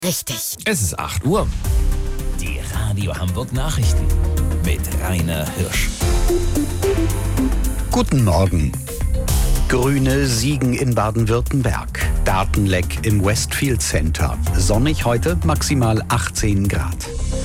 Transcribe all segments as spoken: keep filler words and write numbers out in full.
Richtig. Es ist acht Uhr. Die Radio Hamburg Nachrichten mit Rainer Hirsch. Guten Morgen. Grüne siegen in Baden-Württemberg. Datenleck im Westfield Center. Sonnig heute, maximal achtzehn Grad.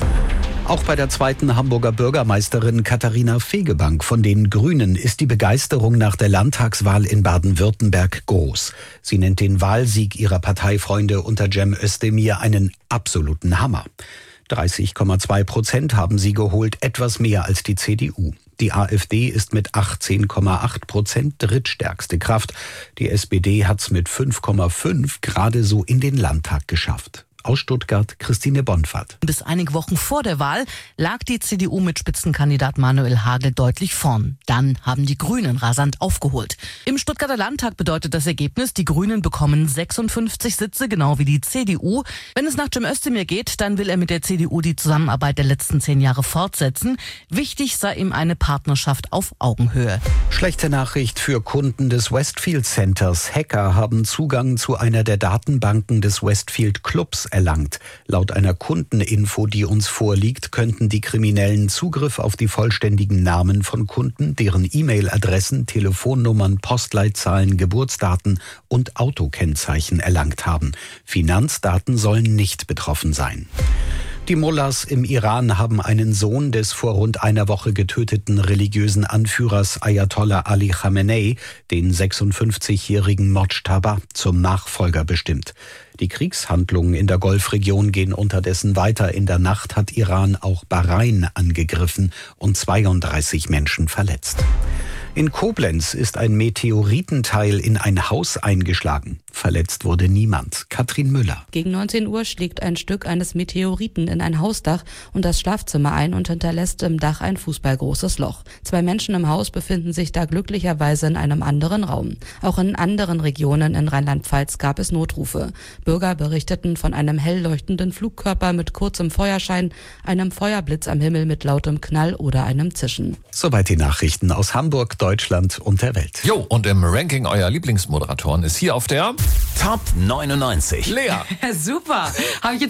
Auch bei der zweiten Hamburger Bürgermeisterin Katharina Fegebank von den Grünen ist die Begeisterung nach der Landtagswahl in Baden-Württemberg groß. Sie nennt den Wahlsieg ihrer Parteifreunde unter Cem Özdemir einen absoluten Hammer. dreißig Komma zwei Prozent haben sie geholt, etwas mehr als die C D U. Die AfD ist mit achtzehn Komma acht Prozent drittstärkste Kraft. Die S P D hat's mit fünf Komma fünf gerade so in den Landtag geschafft. Aus Stuttgart, Christine Bonfat. Bis einige Wochen vor der Wahl lag die C D U mit Spitzenkandidat Manuel Hagel deutlich vorn. Dann haben die Grünen rasant aufgeholt. Im Stuttgarter Landtag bedeutet das Ergebnis, die Grünen bekommen sechsundfünfzig Sitze, genau wie die C D U. Wenn es nach Cem Özdemir geht, dann will er mit der C D U die Zusammenarbeit der letzten zehn Jahre fortsetzen. Wichtig sei ihm eine Partnerschaft auf Augenhöhe. Schlechte Nachricht für Kunden des Westfield Centers. Hacker haben Zugang zu einer der Datenbanken des Westfield Clubs erlangt. Laut einer Kundeninfo, die uns vorliegt, könnten die Kriminellen Zugriff auf die vollständigen Namen von Kunden, deren E-Mail-Adressen, Telefonnummern, Postleitzahlen, Geburtsdaten und Autokennzeichen erlangt haben. Finanzdaten sollen nicht betroffen sein. Die Mullahs im Iran haben einen Sohn des vor rund einer Woche getöteten religiösen Anführers Ayatollah Ali Khamenei, den sechsundfünfzigjährigen Mojtaba, zum Nachfolger bestimmt. Die Kriegshandlungen in der Golfregion gehen unterdessen weiter. In der Nacht hat Iran auch Bahrain angegriffen und zweiunddreißig Menschen verletzt. In Koblenz ist ein Meteoritenteil in ein Haus eingeschlagen. Verletzt wurde niemand. Katrin Müller. Gegen neunzehn Uhr schlägt ein Stück eines Meteoriten in ein Hausdach und das Schlafzimmer ein und hinterlässt im Dach ein fußballgroßes Loch. Zwei Menschen im Haus befinden sich da glücklicherweise in einem anderen Raum. Auch in anderen Regionen in Rheinland-Pfalz gab es Notrufe. Bürger berichteten von einem hell leuchtenden Flugkörper mit kurzem Feuerschein, einem Feuerblitz am Himmel mit lautem Knall oder einem Zischen. Soweit die Nachrichten aus Hamburg, Deutschland und der Welt. Jo, und im Ranking eurer Lieblingsmoderatoren ist hier auf der Top neunundneunzig. Lea. Super. Habe ich jetzt